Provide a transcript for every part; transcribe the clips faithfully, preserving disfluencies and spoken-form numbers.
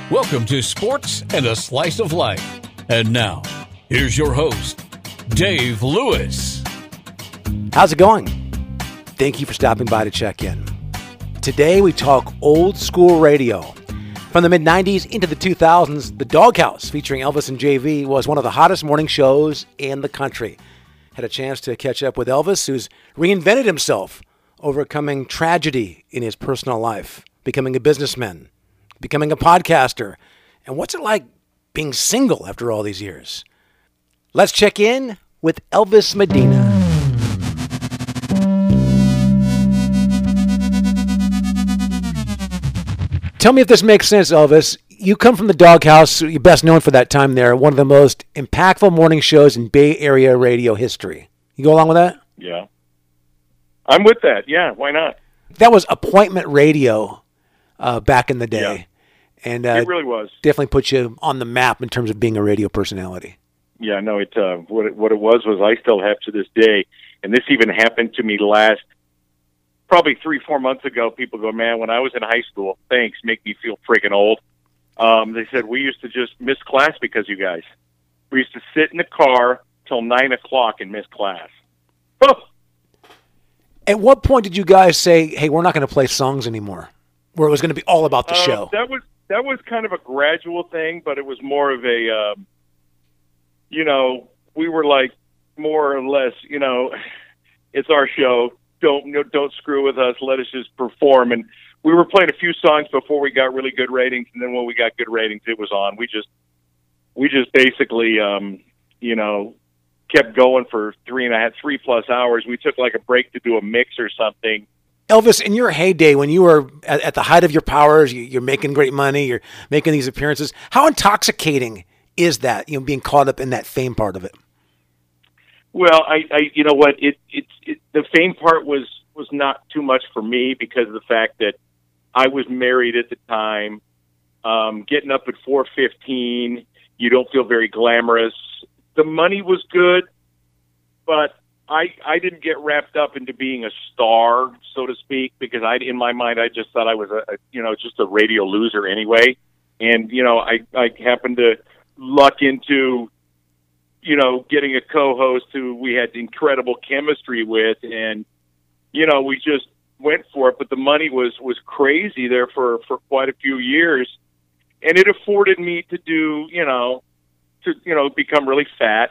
Welcome to Sports and a Slice of Life. And now, here's your host, Dave Lewis. How's it going? Thank you for stopping by to check in. Today we talk old school radio. From the mid nineties into the two thousands, the Doghouse featuring Elvis and J V was one of the hottest morning shows in the country. Had a chance to catch up with Elvis, who's reinvented himself, overcoming tragedy in his personal life, becoming a businessman, becoming a podcaster. And what's it like being single after all these years? Let's check in with Elvis Medina. Tell me if this makes sense, Elvis. You come from the Doghouse. You're best known for that time there. One of the most impactful morning shows in Bay Area radio history. You go along with that? Yeah. I'm with that. Yeah, why not? That was appointment radio uh, back in the day. Yeah. And uh, it really was. Definitely put you on the map in terms of being a radio personality. Yeah, no, it, uh, what it what it was was I still have to this day, and this even happened to me last, probably three, four months ago. People go, man, when I was in high school, thanks, make me feel freaking old. Um, they said, we used to just miss class because you guys. We used to sit in the car till nine o'clock and miss class. Oh! At what point did you guys say, hey, we're not going to play songs anymore, where it was going to be all about the uh, show? That was that was kind of a gradual thing, but it was more of a, um, you know, we were like more or less, you know, it's our show. Don't you know, don't screw with us. Let us just perform. And we were playing a few songs before we got really good ratings, and then when we got good ratings, it was on. We just we just basically, um, you know, kept going for three and a half, three plus hours. We took like a break to do a mix or something. Elvis, in your heyday, when you were at, at the height of your powers, you, you're making great money, you're making these appearances. How intoxicating is that? You know, being caught up in that fame part of it. Well, I, I you know what, it, it, it, the fame part was, was not too much for me because of the fact that I was married at the time. Um, getting up at four fifteen, you don't feel very glamorous. The money was good, but I, I didn't get wrapped up into being a star, so to speak, because I, in my mind, I just thought I was a, a you know, just a radio loser anyway. And, you know, I, I happened to luck into, you know, getting a co-host who we had incredible chemistry with, and, you know, we just went for it. But the money was, was crazy there for, for quite a few years. And it afforded me to do, you know, to, you know, become really fat.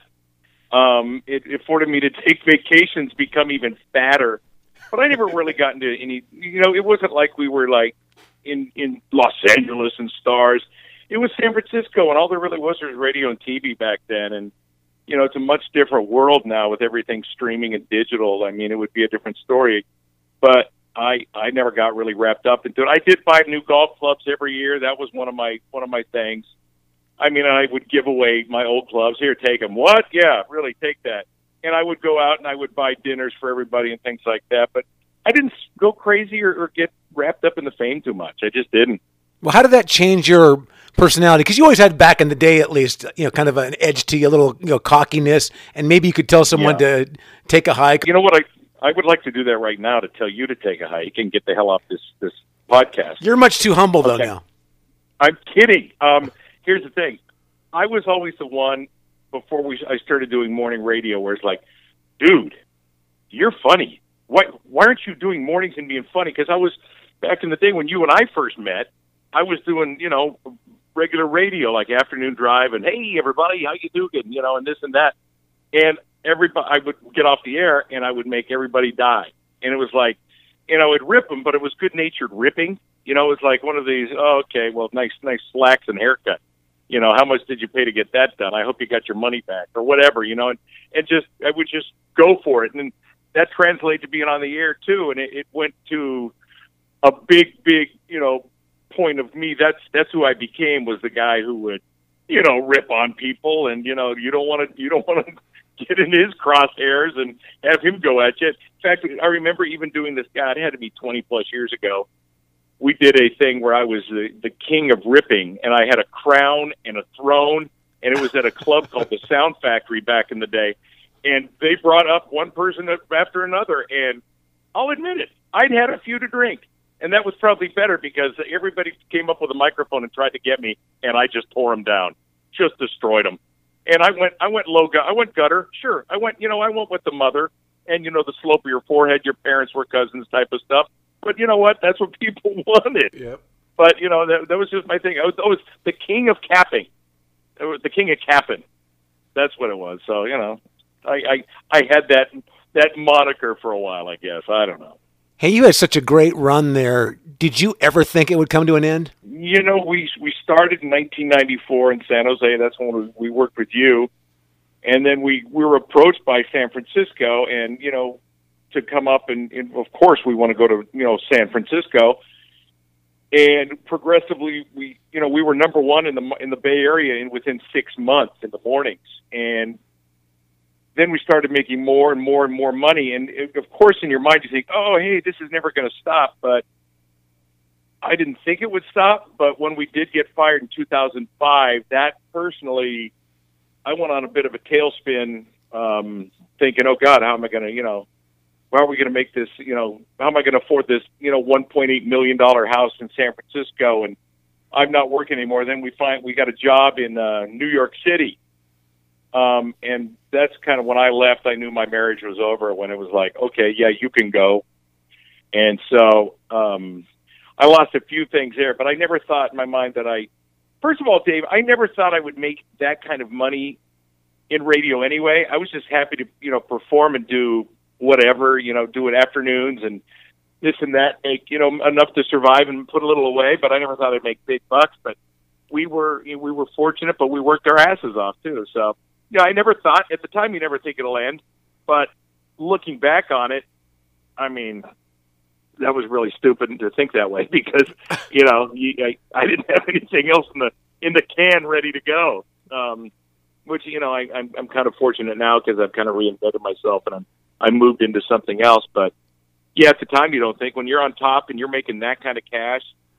Um, it, it afforded me to take vacations, become even fatter. But I never really got into any, you know, it wasn't like we were like in, in Los Angeles and stars. It was San Francisco, and all there really was was radio and T V back then. And, you know, it's a much different world now with everything streaming and digital. I mean, it would be a different story. But I I never got really wrapped up into it. I did buy new golf clubs every year. That was one of my one of my things. I mean, I would give away my old clubs. Here, take them. What? Yeah, really, take that. And I would go out and I would buy dinners for everybody and things like that. But I didn't go crazy or, or get wrapped up in the fame too much. I just didn't. Well, how did that change your personality? Because you always had, back in the day at least, you know, kind of an edge to you, a little, you know, cockiness, and maybe you could tell someone yeah. to take a hike. You know what? I I would like to do that right now, to tell you to take a hike and get the hell off this, this podcast. You're much too humble, though, okay. now. I'm kidding. Um, here's the thing. I was always the one, before we I started doing morning radio, where it's like, dude, you're funny. Why, why aren't you doing mornings and being funny? Because I was, back in the day when you and I first met, I was doing, you know, regular radio, like Afternoon Drive, and hey, everybody, how you doing? You know, and this and that. And everybody, I would get off the air, and I would make everybody die. And it was like, you know, it'd rip them, but it was good-natured ripping. You know, it was like one of these, oh, okay, well, nice, nice slacks and haircut. You know, how much did you pay to get that done? I hope you got your money back, or whatever, you know, and, and just, I would just go for it. And that translated to being on the air too. And it, it went to a big, big, you know, point of me. That's, that's who I became, was the guy who would, you know, rip on people. And, you know, you don't want to, you don't want to get in his crosshairs and have him go at you. In fact, I remember even doing this, God, it had to be twenty plus years ago. We did a thing where I was the, the king of ripping, and I had a crown and a throne, and it was at a club called the Sound Factory back in the day. And they brought up one person after another, and I'll admit it, I'd had a few to drink. And that was probably better because everybody came up with a microphone and tried to get me, and I just tore them down, just destroyed them. And I went, I went low, I went gutter. Sure, I went, you know, I went with the mother, and you know, the slope of your forehead. Your parents were cousins, type of stuff. But you know what? That's what people wanted. Yep. But you know, that, that was just my thing. I was, I was the king of capping. I was the king of capping. That's what it was. So you know, I, I, I had that that moniker for a while. I guess I don't know. Hey, you had such a great run there. Did you ever think it would come to an end? You know, we we started in nineteen ninety-four in San Jose. That's when we worked with you. And then we, we were approached by San Francisco and, you know, to come up and, and of course we want to go to, you know, San Francisco. And progressively we, you know, we were number one in the, in the Bay Area in within six months in the mornings. And then we started making more and more and more money. And it, of course, in your mind, you think, oh, hey, this is never going to stop. But I didn't think it would stop. But when we did get fired in two thousand five, that personally, I went on a bit of a tailspin, um, thinking, oh, God, how am I going to, you know, how are we going to make this, you know, how am I going to afford this, you know, one point eight million dollars house in San Francisco? And I'm not working anymore. Then we find we got a job in uh, New York City. Um, and that's kind of when I left, I knew my marriage was over, when it was like, okay, yeah, you can go. And so um, I lost a few things there, but I never thought in my mind that I, first of all, Dave, I never thought I would make that kind of money in radio anyway. I was just happy to, you know, perform and do whatever, you know, do it afternoons and this and that, make, you know, enough to survive and put a little away, but I never thought I'd make big bucks. But we were, you know, we were fortunate, but we worked our asses off too. So, yeah, I never thought, at the time you never think it'll end, but looking back on it, I mean, that was really stupid to think that way because, you know, you, I, I didn't have anything else in the in the can ready to go. Um, which, you know, I, I'm I'm kind of fortunate now because I've kind of reinvented myself and I'm I moved into something else. But yeah, at the time you don't think when you're on top and you're making that kind of cash,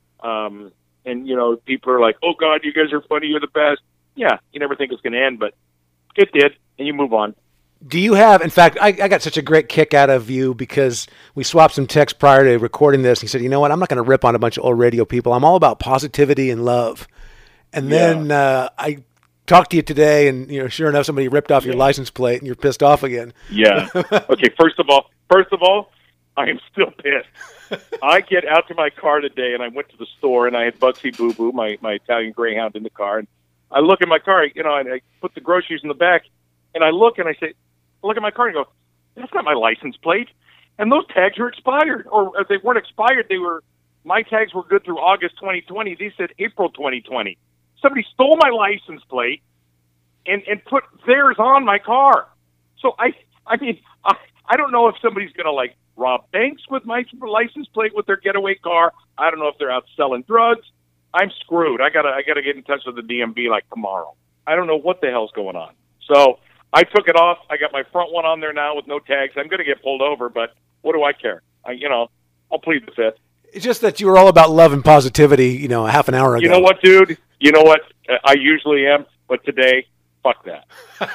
um, and you know people are like, "Oh God, you guys are funny, you're the best." Yeah, you never think it's going to end, but it did, and you move on. Do you have, in fact, I, I got such a great kick out of you because we swapped some texts prior to recording this. He said, you know what, I'm not going to rip on a bunch of old radio people. I'm all about positivity and love. And then yeah. uh, I talked to you today, and you know, sure enough, somebody ripped off yeah. your license plate, and you're pissed off again. Yeah. Okay, first of all, first of all, I am still pissed. I get out to my car today, and I went to the store, and I had Bugsy Boo Boo, my, my Italian Greyhound, in the car. And I look at my car, you know, and I put the groceries in the back, and I look, and I say, look at my car and go, that's not my license plate. And those tags are expired. Or if they weren't expired, they were, my tags were good through August twenty twenty. These said April twenty twenty. Somebody stole my license plate and, and put theirs on my car. So I, I mean, I, I don't know if somebody's going to like rob banks with my license plate with their getaway car. I don't know if they're out selling drugs. I'm screwed. I gotta, I gotta get in touch with the D M V like tomorrow. I don't know what the hell's going on. So I took it off. I got my front one on there now with no tags. I'm going to get pulled over, but what do I care? I, you know, I'll plead the fifth. It's just that you were all about love and positivity, you know, a half an hour ago. You know what, dude? You know what? I usually am, but today, fuck that.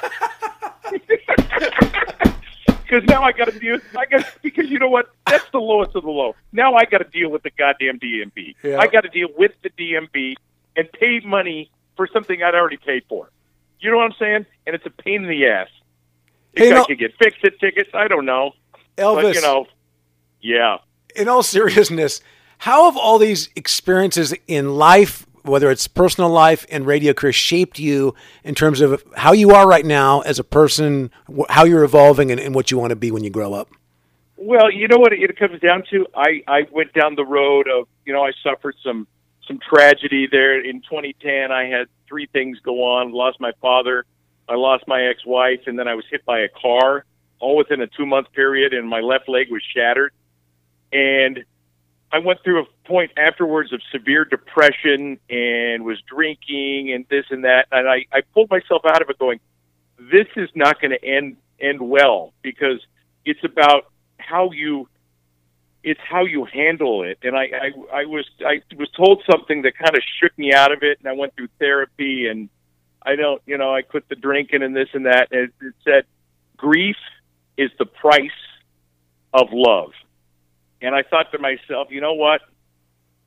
Because now I got to deal. I got because you know what? That's the lowest of the low. Now I got to deal with the goddamn D M V. Yeah. I got to deal with the D M V and pay money for something I'd already paid for. You know what I'm saying? And it's a pain in the ass. You hey, guys no, can get fix-it tickets. I don't know. Elvis, but, you know, yeah. In all seriousness, how have all these experiences in life, whether it's personal life and radio career, shaped you in terms of how you are right now as a person, how you're evolving, and, and what you want to be when you grow up? Well, you know what it comes down to? I, I went down the road of, you know, I suffered some some tragedy there. In twenty ten, I had three things go on. Lost my father, I lost my ex-wife, and then I was hit by a car, all within a two-month period, and my left leg was shattered. And I went through a point afterwards of severe depression and was drinking and this and that. And I, I pulled myself out of it going, this is not going to end end well, because it's about how you it's how you handle it. And I, I, I was I was told something that kind of shook me out of it, and I went through therapy, and I don't, you know, I quit the drinking and this and that. And it, it said, grief is the price of love. And I thought to myself, you know what?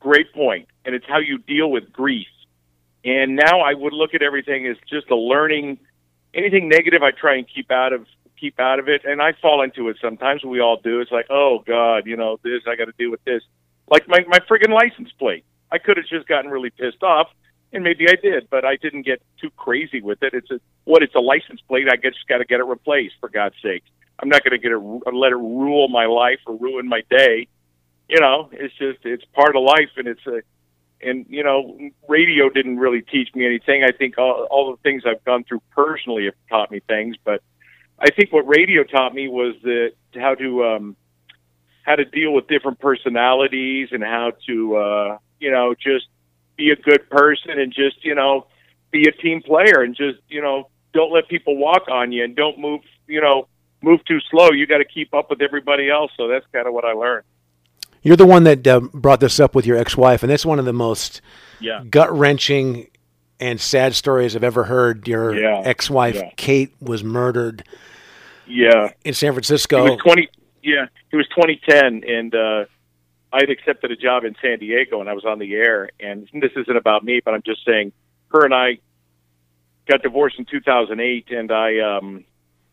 great point, and it's how you deal with grief. And now I would look at everything as just a learning. Anything negative, I try and keep out of keep out of it, and I fall into it sometimes. We all do. It's like, oh God, you know, this I got to deal with this. Like my my friggin' license plate. I could have just gotten really pissed off, and maybe I did, but I didn't get too crazy with it. It's a what? It's a license plate. I just got to get it replaced, for God's sake. I'm not going to get it let it rule my life or ruin my day. You know, it's just it's part of life, and it's a and you know, radio didn't really teach me anything. I think all, all the things I've gone through personally have taught me things, but I think what radio taught me was that how to um, how to deal with different personalities and how to uh, you know just be a good person and just you know be a team player and just you know don't let people walk on you and don't move you know move too slow. You got to keep up with everybody else. So that's kind of what I learned. You're the one that uh, brought this up with your ex-wife, and that's one of the most yeah. gut-wrenching and sad stories I've ever heard. Your yeah. ex-wife, yeah. Kate, was murdered yeah. in San Francisco. It was twenty Yeah, it was twenty ten, and uh, I'd accepted a job in San Diego, and I was on the air. And this isn't about me, but I'm just saying her and I got divorced in two thousand eight, and I um,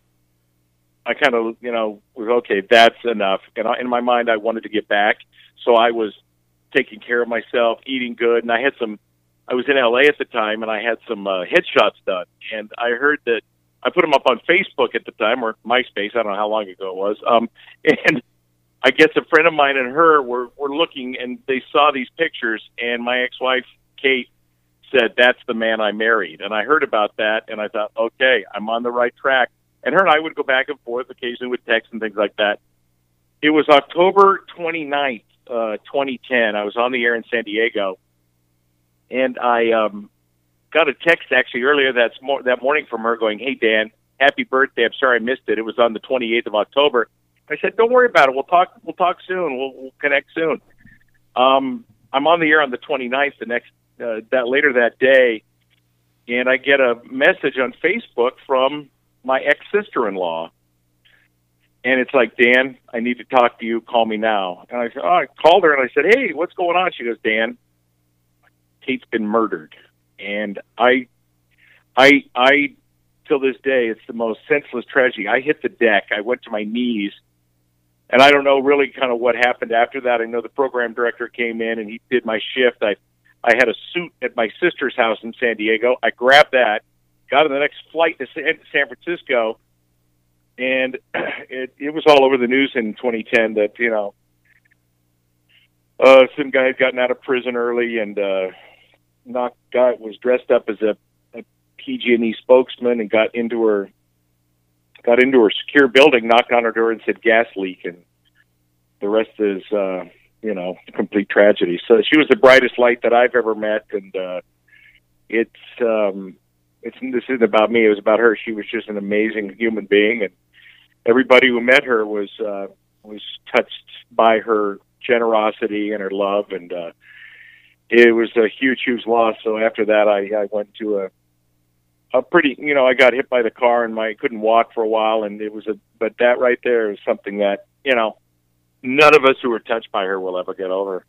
I kind of, you know, was, okay, that's enough. And I, in my mind, I wanted to get back. So I was taking care of myself, eating good. And I had some, I was in L A at the time, and I had some uh, headshots done. And I heard that, I put them up on Facebook at the time, or MySpace, I don't know how long ago it was. Um, and I guess a friend of mine and her were, were looking, and they saw these pictures, and my ex-wife, Kate, said, that's the man I married. And I heard about that, and I thought, okay, I'm on the right track. And her and I would go back and forth occasionally with texts and things like that. It was October twenty-ninth, uh, twenty ten. I was on the air in San Diego, and I um, got a text actually earlier that, mo- that morning from her going, hey, Dan, happy birthday. I'm sorry I missed it. It was on the twenty-eighth of October. I said, don't worry about it. We'll talk We'll talk soon. We'll, we'll connect soon. Um, I'm on the air on the twenty-ninth, the next uh, that later that day, and I get a message on Facebook from my ex-sister-in-law. And it's like, Dan, I need to talk to you. Call me now. And I said, oh, I called her and I said, hey, what's going on? She goes, Dan, Kate's been murdered. And I, I, I, till this day, it's the most senseless tragedy. I hit the deck. I went to my knees. And I don't know really kind of what happened after that. I know the program director came in and he did my shift. I, I had a suit at my sister's house in San Diego. I grabbed that, got on the next flight to San Francisco, and it, it was all over the news in twenty ten that, you know, uh, some guy had gotten out of prison early and uh, not guy was dressed up as a, a P G and E spokesman and got into her got into her secure building, knocked on her door and said gas leak, and the rest is, uh, you know, complete tragedy. So she was the brightest light that I've ever met, and uh, it's um, it's this isn't about me. It was about her. She was just an amazing human being, and everybody who met her was uh, was touched by her generosity and her love, and uh, it was a huge, huge loss. So after that, I, I went to a a pretty, you know, I got hit by the car and my couldn't walk for a while, and it was a, but that right there is something that, you know, none of us who were touched by her will ever get over.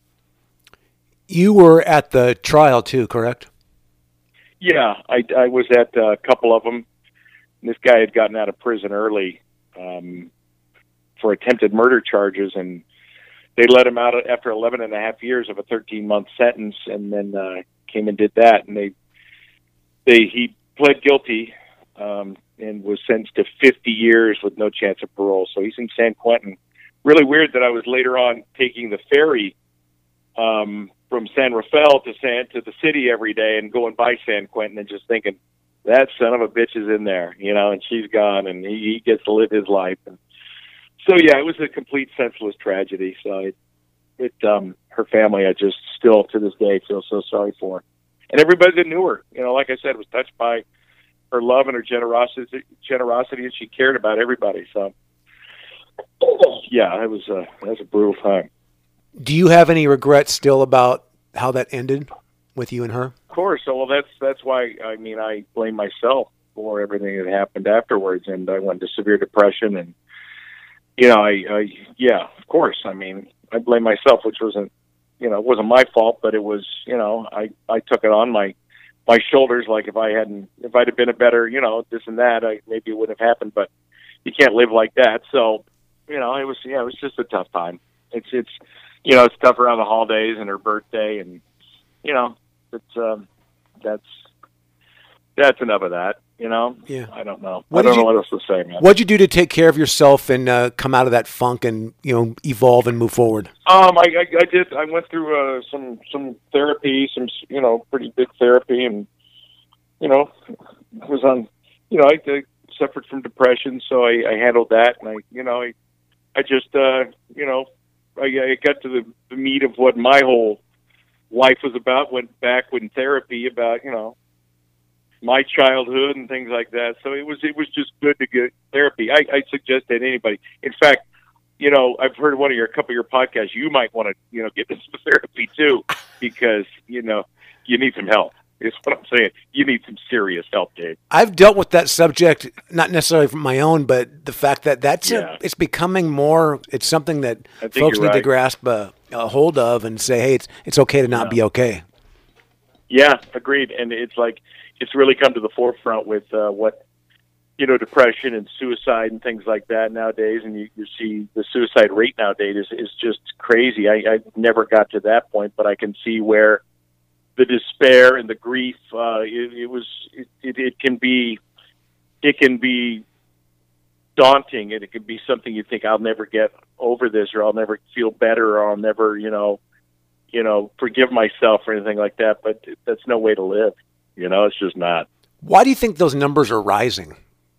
You were at the trial too, correct? Yeah, I, I was at a couple of them. This guy had gotten out of prison early um, for attempted murder charges, and they let him out after eleven and a half years of a thirteen month sentence, and then uh, came and did that, and they, they, he pled guilty um, and was sentenced to fifty years with no chance of parole. So he's in San Quentin. Really weird that I was later on taking the ferry um, from San Rafael to San to the city every day and going by San Quentin and just thinking, that son of a bitch is in there, you know, and she's gone and he, he gets to live his life. And so, yeah, it was a complete senseless tragedy. So it, it um, her family, I just still to this day feel so sorry for. And everybody that knew her, you know, like I said, was touched by her love and her generosity, generosity, and she cared about everybody. So, yeah, it was a, it was a brutal time. Do you have any regrets still about how that ended with you and her? Of course. So, well, that's that's why, I mean, I blame myself for everything that happened afterwards, and I went into severe depression, and, you know, I, I yeah, of course. I mean, I blame myself, which wasn't, you know, it wasn't my fault, but it was, you know, I, I took it on my, my shoulders. Like if I hadn't, if I'd have been a better, you know, this and that, I, maybe it wouldn't have happened, but you can't live like that. So, you know, it was, yeah, it was just a tough time. It's, it's, you know, it's tough around the holidays and her birthday, and, you know, it's, um, that's, that's enough of that. You know, yeah. I don't know. What I don't you, know what else to say, man. What'd you do to take care of yourself and uh, come out of that funk and, you know, evolve and move forward? Um, I, I, I did. I went through uh, some some therapy, some you know, pretty big therapy, and you know, was on. You know, I, I suffered from depression, so I, I handled that, and I, you know, I, I just, uh, you know, I, I got to the, the meat of what my whole life was about. Went back in therapy about, you know, my childhood and things like that. So it was it was just good to get therapy. I, I suggest that anybody. In fact, you know, I've heard one of your a couple of your podcasts. You might want to you know get into therapy too, because you know you need some help. Is what I'm saying. You need some serious help, Dave. I've dealt with that subject, not necessarily from my own, but the fact that that's Yeah. a, it's becoming more. It's something that I think folks you're need to right. grasp a, a hold of and say, hey, it's it's okay to not Yeah. be okay. Yeah, agreed. And it's like it's really come to the forefront with uh, what you know, depression and suicide and things like that nowadays. And you, you see the suicide rate nowadays is, is just crazy. I, I never got to that point, but I can see where the despair and the grief. Uh, it, it was. It, it, it can be. It can be daunting, and it can be something you think I'll never get over this, or I'll never feel better, or I'll never, you know, you know, forgive myself or anything like that. But that's no way to live. You know, it's just not. Why do you think those numbers are rising?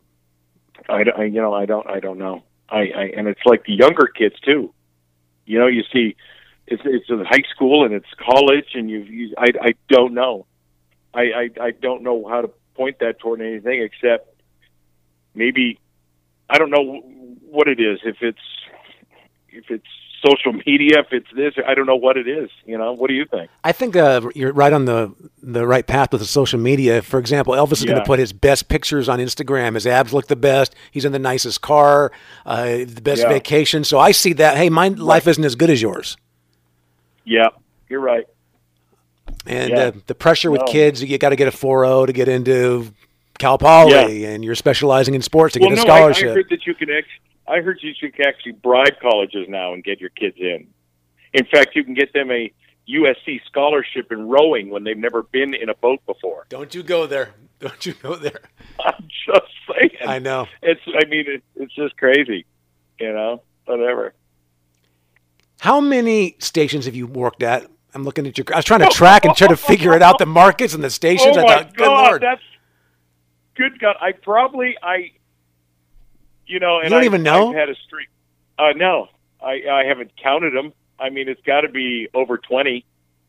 I, I you know, I don't, I don't know. I, I, and it's like the younger kids too. You know, you see, it's it's in high school and it's college, and you, you I, I don't know. I, I, I don't know how to point that toward anything except maybe I don't know what it is. If it's if it's social media, if it's this, I don't know what it is. You know, what do you think? I think uh, you're right on the the right path with the social media. For example, Elvis is Yeah. going to put his best pictures on Instagram. His abs look the best. He's in the nicest car, uh, the best Yeah. vacation. So I see that. Hey, my life isn't as good as yours. Yeah, you're right. And Yeah. uh, the pressure with No. kids, you got to get a four oh to get into Cal Poly, and you're specializing in sports to Well, get a no, scholarship. I, I heard that you can. Ex- I heard you can actually bribe colleges now and get your kids in. In fact, you can get them a U S C scholarship in rowing when they've never been in a boat before. Don't you go there. Don't you go there. I'm just saying. I know. It's. I mean, it, it's just crazy. You know, whatever. How many stations have you worked at? I'm looking at your. I was trying to track and try to figure it out, the markets and the stations. Oh I my thought, good God, Lord. that's good. God, I probably I. You know, and You don't I, even know? I've had a streak. Uh, no, I I haven't counted them. I mean, it's got to be over twenty.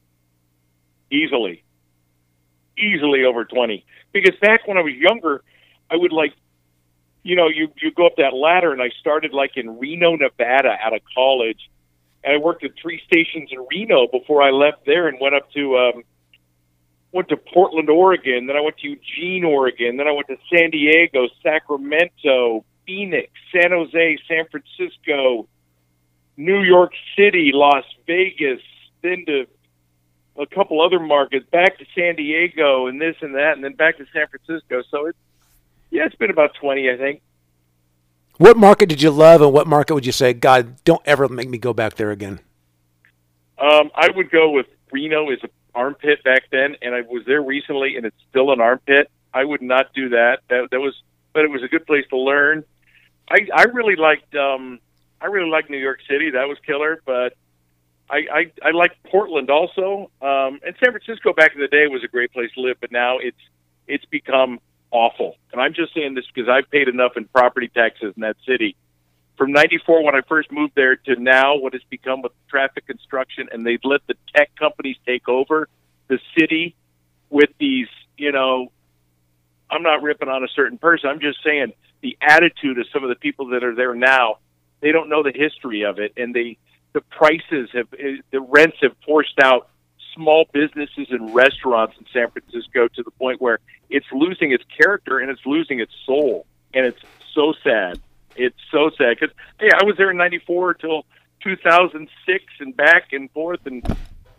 Easily. Easily over twenty. Because back when I was younger, I would like, you know, you, you go up that ladder, and I started like in Reno, Nevada out of college. And I worked at three stations in Reno before I left there and went up to, um, went to Portland, Oregon. Then I went to Eugene, Oregon. Then I went to San Diego, Sacramento, Phoenix, San Jose, San Francisco, New York City, Las Vegas, then to a couple other markets, back to San Diego, and this and that, and then back to San Francisco. So it's, yeah, it's been about twenty, I think. What market did you love, and what market would you say, God, don't ever make me go back there again? Um, I would go with Reno as an armpit back then, and I was there recently, and it's still an armpit. I would not do that. That, that was, but it was a good place to learn. I, I really liked, um, I really liked New York City. That was killer, but I, I, I liked Portland also. Um, and San Francisco back in the day was a great place to live, but now it's, it's become awful. And I'm just saying this because I've paid enough in property taxes in that city. From ninety-four, when I first moved there, to now, what has become with traffic construction, and they've let the tech companies take over the city with these, you know, I'm not ripping on a certain person. I'm just saying the attitude of some of the people that are there now, they don't know the history of it. And they, the prices have, the rents have forced out small businesses and restaurants in San Francisco to the point where it's losing its character and it's losing its soul. And it's so sad. It's so sad because, hey, I was there in ninety-four till two thousand six and back and forth, and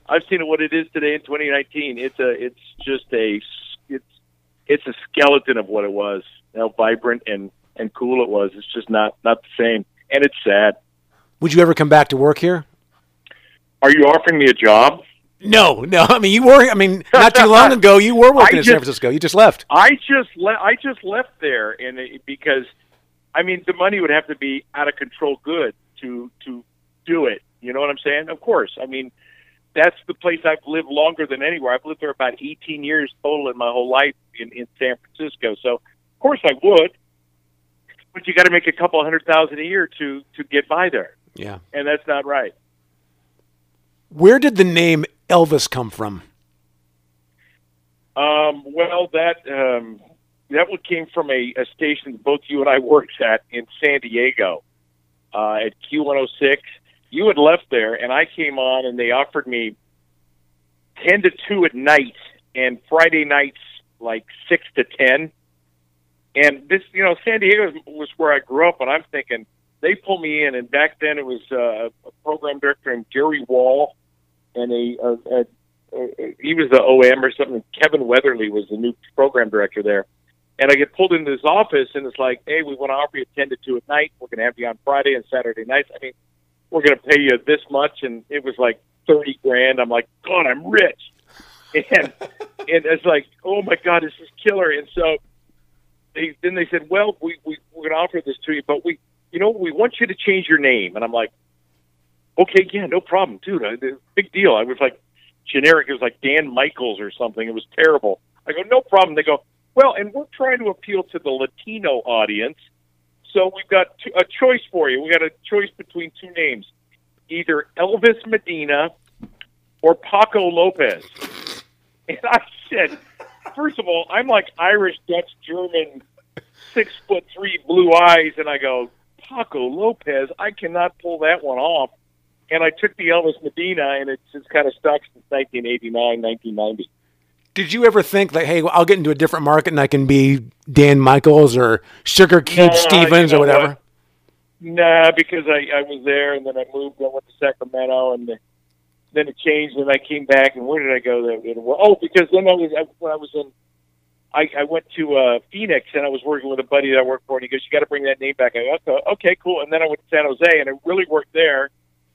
I've seen it what it is today in twenty nineteen. It's a, it's just a, it's, it's a skeleton of what it was. How vibrant and, and cool it was. It's just not, not the same, and it's sad. Would you ever come back to work here? Are you offering me a job? No, no. I mean, you were. I mean, not too long ago, you were working I in just, San Francisco. You just left. I just left. I just left there, and it, because, I mean, the money would have to be out of control good to to do it. You know what I'm saying? Of course. I mean, that's the place I've lived longer than anywhere. I've lived there about eighteen years total in my whole life in, in San Francisco. So, of course, I would. But you got to make a couple hundred thousand a year to to get by there. Yeah, and that's not right. Where did the name Elvis come from? Um, well, that um, that one came from a, a station that both you and I worked at in San Diego uh, at Q one oh six. You had left there, and I came on, and they offered me ten to two at night, and Friday nights like six to ten. And this, you know, San Diego was where I grew up, and I'm thinking they pull me in, and back then it was uh, a program director named Jerry Wall, and a, a, a, a he was the O M or something. Kevin Weatherly was the new program director there. And I get pulled into his office, and it's like, hey, we want to offer you ten to two at night. We're going to have you on Friday and Saturday nights. I mean, we're going to pay you this much, and it was like thirty grand. I'm like, God, I'm rich. And and it's like, oh, my God, this is killer. And so they, then they said, well, we, we, we're going to offer this to you, but we, you know, we want you to change your name. And I'm like, okay, yeah, no problem, dude. I, big deal. I was like generic. It was like Dan Michaels or something. It was terrible. I go, no problem. They go, well, and we're trying to appeal to the Latino audience, so we've got t- a choice for you. We got a choice between two names, either Elvis Medina or Paco Lopez. And I said, first of all, I'm like Irish, Dutch, German, six foot three, blue eyes, and I go, Paco Lopez, I cannot pull that one off. And I took the Elvis Medina, and it's just kind of stuck since nineteen eighty-nine, nineteen ninety. Did you ever think that, hey, I'll get into a different market and I can be Dan Michaels or Sugar Cube no, Stevens you know or whatever? What? Nah, because I, I was there, and then I moved. I went to Sacramento, and then it changed, and I came back. And where did I go? There? Oh, because then I was I, when I was in, I, I went to uh, Phoenix, and I was working with a buddy that I worked for, and he goes, "You got to bring that name back." I go, "Okay, cool." And then I went to San Jose, and it really worked there.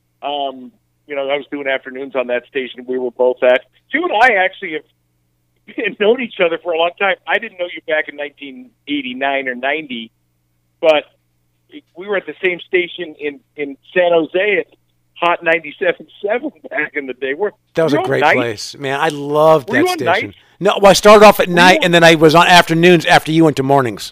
Um, you know, I was doing afternoons on that station. We were both at. You and I actually have known each other for a long time. I didn't know you back in nineteen eighty-nine or ninety, but we were at the same station in, in San Jose at Hot ninety-seven point seven back in the day. We're, that was a great night? place. Man, I loved were that you on station. nights? No, well, I started off at were night, on... and then I was on afternoons after you went to mornings.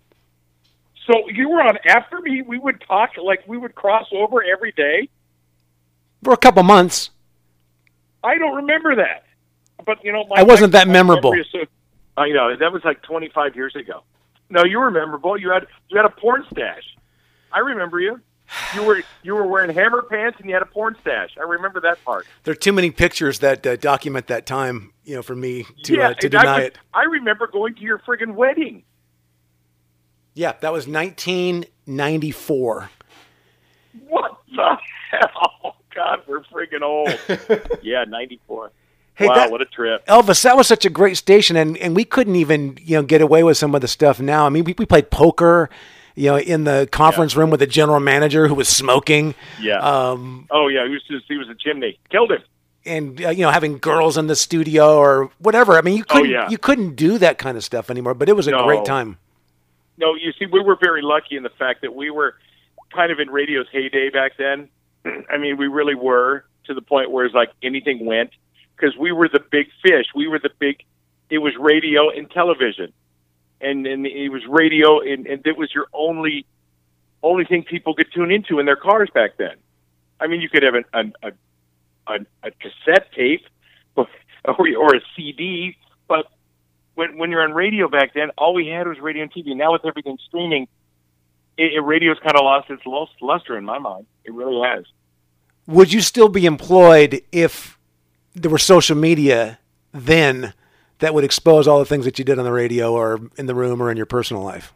So you were on after me? We would talk, like we would cross over every day? For a couple months. I don't remember that. But, you know, my, I wasn't my, that my memorable. Is so, I know, that was like twenty-five years ago. No, you were memorable. You had you had a porn stash. I remember you. You were you were wearing hammer pants and you had a porn stash. I remember that part. There are too many pictures that uh, document that time, you know, for me to yeah, uh, to deny I was, it. I remember going to your friggin' wedding. Yeah, that was nineteen ninety-four. What the hell? God, we're friggin' old. Yeah, ninety-four. Hey, wow, that, what a trip. Elvis, that was such a great station, and, and we couldn't even, you know, get away with some of the stuff now. I mean, we, we played poker, you know, in the conference yeah. room with the general manager who was smoking. Yeah. Um, oh, yeah, he was just, he was a chimney. Killed him. And, uh, you know, having girls in the studio or whatever. I mean, you couldn't, oh, yeah. you couldn't do that kind of stuff anymore, but it was a no. great time. No, you see, we were very lucky in the fact that we were kind of in radio's heyday back then. I mean, we really were, to the point where it's like anything went. Because we were the big fish. We were the big, it was radio and television. And and it was radio, and, and it was your only only thing people could tune into in their cars back then. I mean, you could have an, an, a, a, a cassette tape or, or a C D, but when when you're on radio back then, all we had was radio and T V. Now with everything streaming, it, it radio's kind of lost its luster in my mind. It really has. Would you still be employed if there were social media then that would expose all the things that you did on the radio or in the room or in your personal life?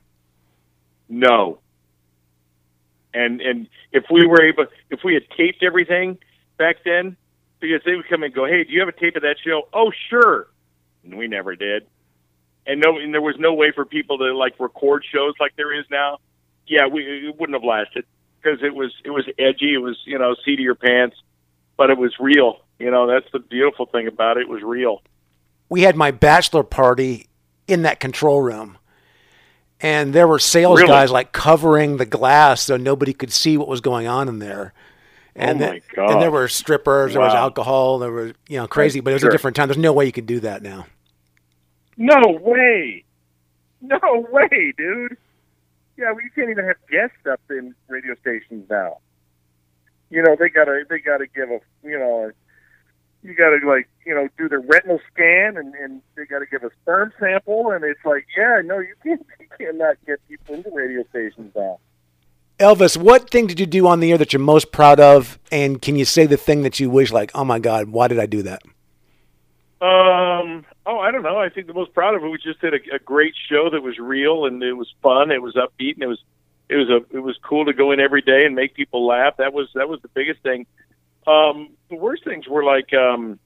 No. And and if we were able, if we had taped everything back then, because they would come and go, hey, do you have a tape of that show? Oh, sure. And we never did. And no, and there was no way for people to like record shows like there is now. Yeah, we it wouldn't have lasted because it was it was edgy. It was, you know, seat of your pants, but it was real. You know, that's the beautiful thing about it. It was real. We had my bachelor party in that control room, and there were sales Really? guys like covering the glass so nobody could see what was going on in there. And Oh, then, my God. And there were strippers, there was Wow. alcohol, there was, you know, crazy, but it was Sure. a different time. There's no way you could do that now. No way. No way, dude. Yeah, well, you can't even have guests up in radio stations now. You know, they gotta they gotta give a you know you gotta like you know do the retinal scan and, and they gotta give a sperm sample and it's like yeah no you can't you cannot get people into radio stations now. Elvis, what thing did you do on the air that you're most proud of? And can you say the thing that you wish, like, oh my God, why did I do that? Um. Oh, I don't know. I think the most proud of it, we just did a, a great show that was real and it was fun. It was upbeat and it was it was a it was cool to go in every day and make people laugh. That was that was the biggest thing. Um, the worst things were like, um,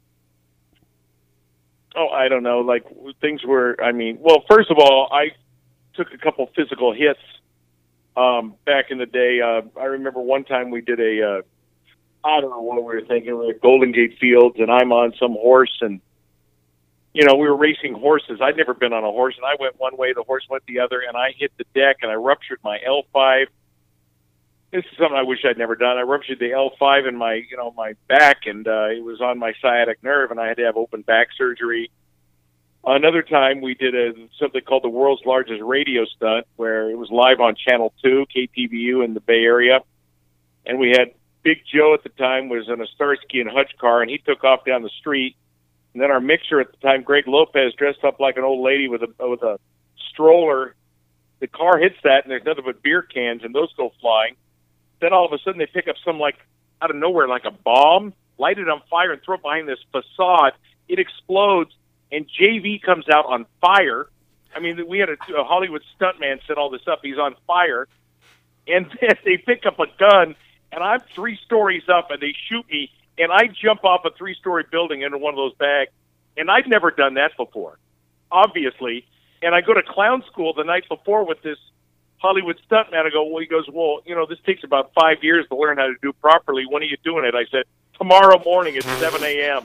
oh, I don't know, like things were. I mean, well, first of all, I took a couple physical hits um, back in the day. Uh, I remember one time we did a. Uh, I don't know what we were thinking. We were at Golden Gate Fields, and I'm on some horse and. You know, we were racing horses. I'd never been on a horse, and I went one way, the horse went the other, and I hit the deck, and I ruptured my L five. This is something I wish I'd never done. I ruptured the L five in my, you know, my back, and uh, it was on my sciatic nerve, and I had to have open back surgery. Another time, we did a something called the world's largest radio stunt, where it was live on Channel two, K T V U in the Bay Area, and we had Big Joe at the time was in a Starsky and Hutch car, and he took off down the street. And then our mixer at the time, Greg Lopez, dressed up like an old lady with a with a stroller. The car hits that, and there's nothing but beer cans, and those go flying. Then all of a sudden, they pick up some, like, out of nowhere, like a bomb, light it on fire, and throw it behind this facade. It explodes, and J V comes out on fire. I mean, we had a, a Hollywood stuntman set all this up. He's on fire. And then they pick up a gun, and I'm three stories up, and they shoot me. And I jump off a three-story building into one of those bags, and I'd never done that before, obviously. And I go to clown school the night before with this Hollywood stuntman. I go, well, he goes, well, you know, this takes about five years to learn how to do properly. When are you doing it? I said, tomorrow morning at seven a.m.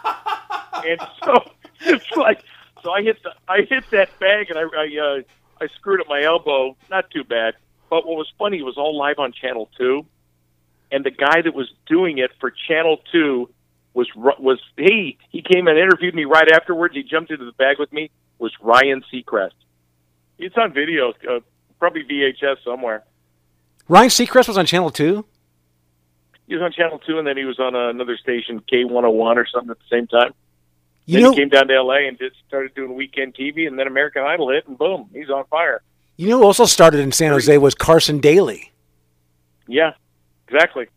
And so it's like, so I hit the, I hit that bag, and I, I, uh, I screwed up my elbow. Not too bad. But what was funny, it was all live on Channel two. And the guy that was doing it for Channel two was, was he, he came and interviewed me right afterwards. He jumped into the bag with me, was Ryan Seacrest. It's on video, uh, probably V H S somewhere. Ryan Seacrest was on Channel two? He was on Channel two, and then he was on uh, another station, K one oh one or something at the same time. You then know, he came down to L A and just started doing weekend T V, and then American Idol hit, and boom, he's on fire. You know who also started in San Jose was Carson Daly. Yeah. Exactly.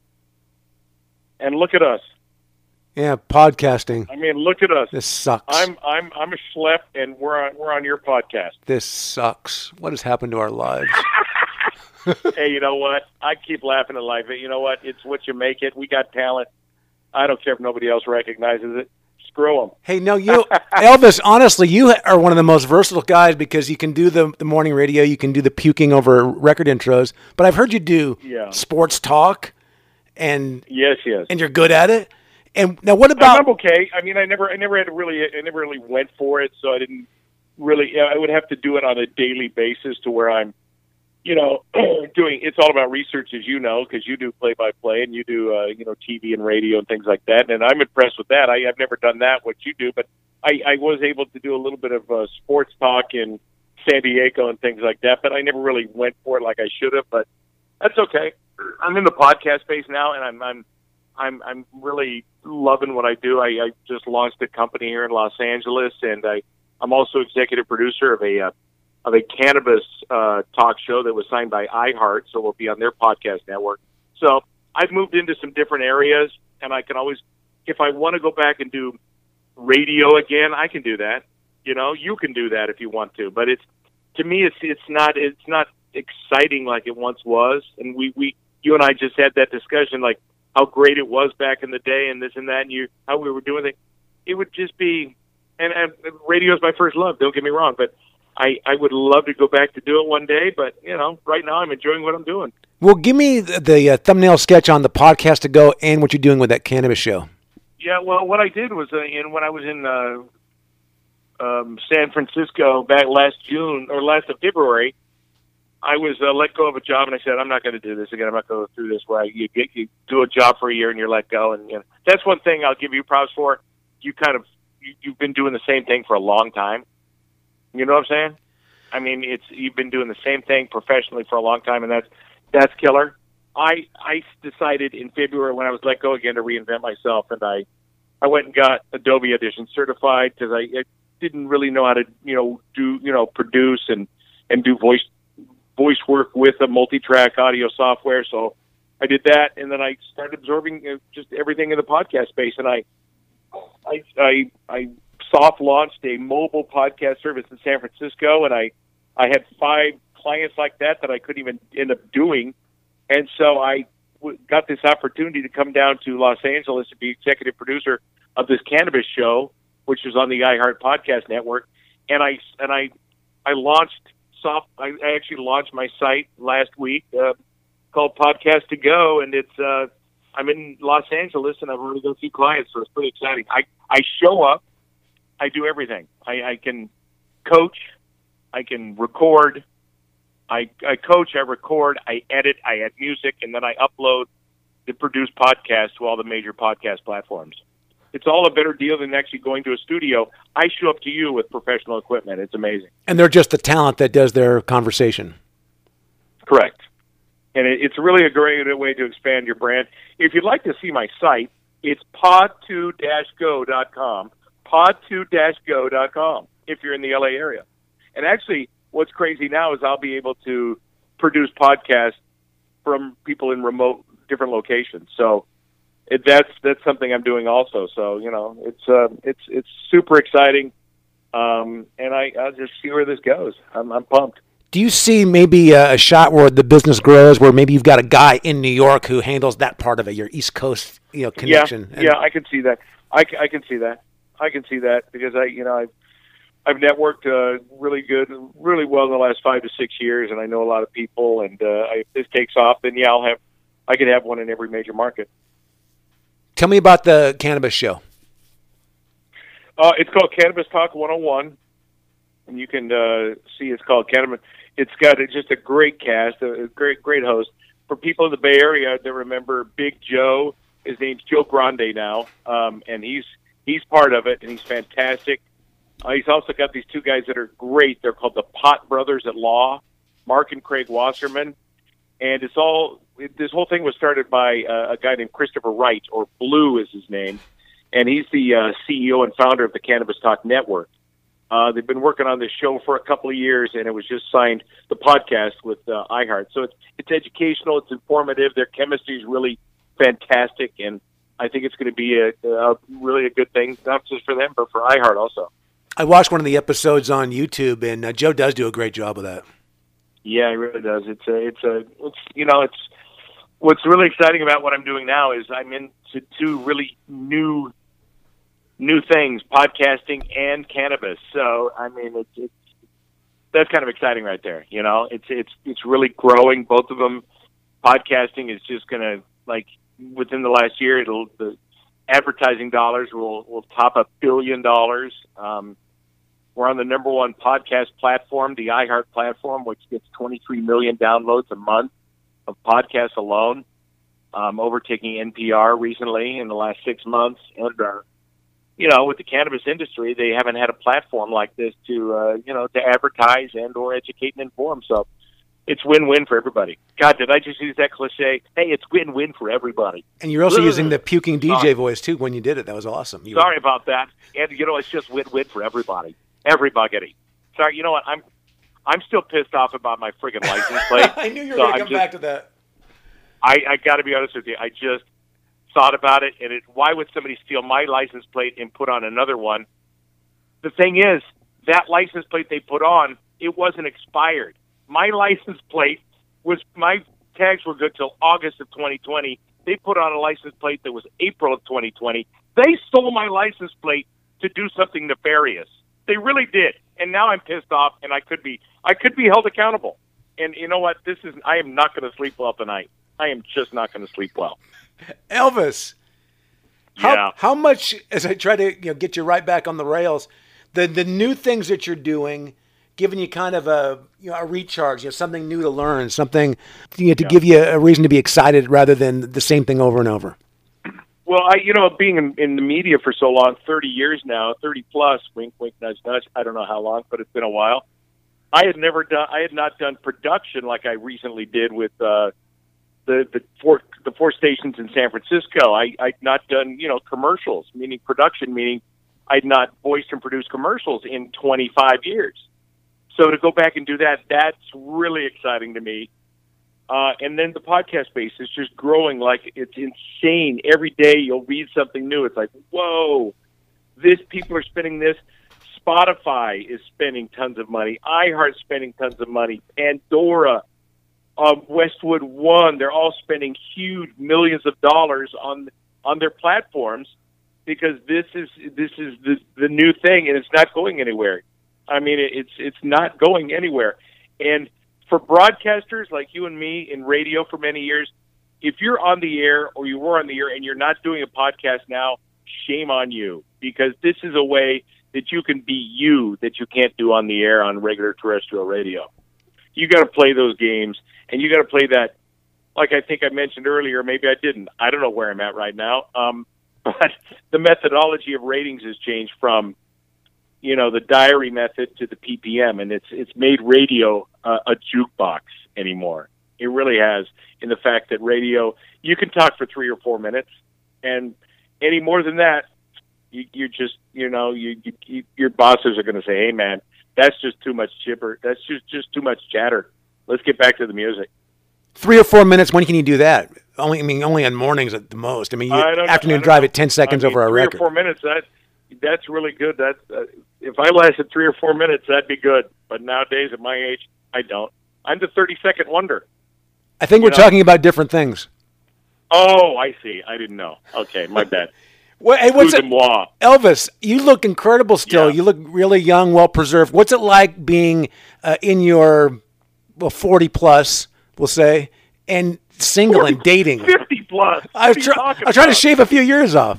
And look at us. Yeah, podcasting. I mean, look at us. This sucks. I'm I'm I'm a schlep, and we're on we're on your podcast. This sucks. What has happened to our lives? Hey, you know what? I keep laughing at life. You know what? It's what you make it. We got talent. I don't care if nobody else recognizes it. Screw them. Hey, no, you, Elvis, honestly, you are one of the most versatile guys because you can do the, the morning radio, you can do the puking over record intros, but I've heard you do Yeah. sports talk, and Yes, yes. and you're good at it. And now, what about? I'm okay. I mean, I never, I never had to really, I never really went for it, so I didn't really. I would have to do it on a daily basis to where I'm, you know, doing. It's all about research, as you know, because you do play-by-play and you do, uh, you know, T V and radio and things like that. And I'm impressed with that. I, I've never done that, what you do, but I, I was able to do a little bit of uh, sports talk in San Diego and things like that. But I never really went for it like I should have. But that's okay. I'm in the podcast space now, and I'm, I'm, I'm, I'm really loving what I do. I, I just launched a company here in Los Angeles, and I, I'm also executive producer of a. Uh, of a cannabis uh, talk show that was signed by iHeart, so we'll be on their podcast network. So I've moved into some different areas, and I can always, if I want to go back and do radio again, I can do that. You know, you can do that if you want to. But it's to me, it's it's not it's not exciting like it once was. And we, we you and I just had that discussion. Like how great it was back in the day and this and that, and you how we were doing it, it would just be. And, and radio is my first love. Don't get me wrong, but I, I would love to go back to do it one day. But you know, right now I'm enjoying what I'm doing. Well, give me the, the uh, thumbnail sketch on the podcast to go and what you're doing with that cannabis show. Yeah, well, what I did was uh, in when I was in uh, um, San Francisco back last June or last of February, I was uh, let go of a job, and I said, I'm not going to do this again. I'm not going to go through this where you get you do a job for a year and you're let go. And you know, that's one thing I'll give you props for. You kind of you, you've been doing the same thing for a long time. You know what I'm saying? I mean, it's you've been doing the same thing professionally for a long time, and that's that's killer. I I decided in February when I was let go again to reinvent myself, and I I went and got Adobe Audition certified because I, I didn't really know how to you know do you know produce and and do voice voice work with a multi-track audio software. So I did that, and then I started absorbing uh, just everything in the podcast space, and I I I, I soft launched a mobile podcast service in San Francisco, and I I had five clients like that that I couldn't even end up doing. And so I w- got this opportunity to come down to Los Angeles to be executive producer of this cannabis show, which is on the iHeart Podcast Network. And I and I I launched soft. I actually launched my site last week uh, called Podcast to Go, and it's uh, I'm in Los Angeles, and I've already got a few clients, so it's pretty exciting. I I show up, I do everything. I, I can coach, I can record. I, I coach, I record, I edit, I add music, and then I upload the produced podcast to all the major podcast platforms. It's all a better deal than actually going to a studio. I show up to you with professional equipment. It's amazing. And they're just the talent that does their conversation. Correct. And it, it's really a great way to expand your brand. If you'd like to see my site, it's pod two dash go dot com, pod two dash go dot com if you're in the L A area. And actually, what's crazy now is I'll be able to produce podcasts from people in remote, different locations. So it, that's that's something I'm doing also. So you know, it's uh, it's it's super exciting, um, and I I'll just see where this goes. I'm I'm pumped. Do you see maybe a, a shot where the business grows, where maybe you've got a guy in New York who handles that part of it, your East Coast, you know, connection? Yeah, yeah, I can see that. I, I can see that. I can see that because I, you know, I've I've networked uh, really good, really well in the last five to six years, and I know a lot of people. And uh, I, if this takes off, then yeah, I'll have, I could have one in every major market. Tell me about the cannabis show. Uh, it's called Cannabis Talk one oh one, and you can uh, see it's called Cannabis. It's got a, just a great cast, a great, great host. For people in the Bay Area that remember Big Joe, his name's Joe Grande now, um, and he's he's part of it, and he's fantastic. Uh, he's also got these two guys that are great. They're called the Pot Brothers at Law, Mark and Craig Wasserman. And it's all, it, this whole thing was started by uh, a guy named Christopher Wright, or Blue is his name. And he's the uh, C E O and founder of the Cannabis Talk Network. Uh, they've been working on this show for a couple of years, and it was just signed, the podcast, with uh, iHeart. So it's, it's educational, it's informative. Their chemistry is really fantastic, and I think it's going to be a, a really a good thing, not just for them, but for iHeart also. I watched one of the episodes on YouTube, and uh, Joe does do a great job of that. Yeah, he really does. It's a, it's a, it's you know, it's what's really exciting about what I'm doing now is I'm into two really new, new things: podcasting and cannabis. So I mean, it's, it's that's kind of exciting right there. You know, it's it's it's really growing. Both of them. Podcasting is just gonna like within the last year, it'll the advertising dollars will will top a billion dollars. Um, We're on the number one podcast platform, the iHeart platform, which gets twenty-three million downloads a month of podcasts alone, um, overtaking N P R recently in the last six months. And, uh, you know, with the cannabis industry, they haven't had a platform like this to, uh, you know, to advertise and or educate and inform. So it's win-win for everybody. God, did I just use that cliche? Hey, it's win-win for everybody. And you're also Ugh. using the puking D J uh, voice, too, when you did it. That was awesome. You sorry were... about that. And, you know, it's just win-win for everybody. Everybody. Sorry, you know what? I'm I'm still pissed off about my friggin' license plate. I knew you were so going to come just, back to that. I, I got to be honest with you. I just thought about it, and it, why would somebody steal my license plate and put on another one? The thing is, that license plate they put on, it wasn't expired. My license plate was, my tags were good till August of twenty twenty. they put on a license plate that was April of twenty twenty. They stole my license plate to do something nefarious. They really did. And now I'm pissed off, and I could be I could be held accountable. And you know what? This is I am not going to sleep well tonight. I am just not going to sleep well. Elvis, how, yeah. how much, as I try to you know get you right back on the rails, the the new things that you're doing, giving you kind of a you know a recharge, you know something new to learn, something you know, to yeah. give you a reason to be excited rather than the same thing over and over. Well, I, you know, being in, in the media for so long, thirty years now, thirty plus, wink, wink, nudge, nudge. I don't know how long, but it's been a while. I had never done, I had not done production like I recently did with uh, the the four the four stations in San Francisco. I I'd not done, you know, commercials, meaning production, meaning I'd not voiced and produced commercials in twenty-five years. So to go back and do that, that's really exciting to me. Uh, and then the podcast space is just growing like it's insane. Every day you'll read something new. It's like, whoa, this people are spending this. Spotify is spending tons of money. iHeart's spending tons of money. Pandora, uh, Westwood One, they're all spending huge millions of dollars on on their platforms because this is this is the the new thing, and it's not going anywhere. I mean, it, it's it's not going anywhere, and for broadcasters like you and me in radio for many years, if you're on the air or you were on the air and you're not doing a podcast now, shame on you, because this is a way that you can be you that you can't do on the air on regular terrestrial radio. You got to play those games, and you got to play that, like I think I mentioned earlier, maybe I didn't. I don't know where I'm at right now. Um, but the methodology of ratings has changed from, you know, the diary method to the P P M, and it's it's made radio uh, a jukebox anymore. It really has, in the fact that radio, you can talk for three or four minutes, and any more than that, you, you just, you know, you, you, you your bosses are going to say, hey, man, that's just too much chipper. That's just, just too much chatter. Let's get back to the music. Three or four minutes, when can you do that? Only, I mean, only on mornings at the most. I mean, you, I afternoon drive know. at ten seconds I mean, over our three record. Three or four minutes, that, that's really good. That's, uh, if I lasted three or four minutes, that'd be good. But nowadays, at my age, I don't. I'm the thirty-second wonder. I think you we're know? talking about different things. Oh, I see. I didn't know. Okay, my bad. Well, hey, what's it, moi. Elvis, you look incredible still. Yeah. You look really young, well-preserved. What's it like being uh, in your, well, forty plus, we'll say, and single forty, and dating? fifty plus. I was, try, I was trying to shave a few years off.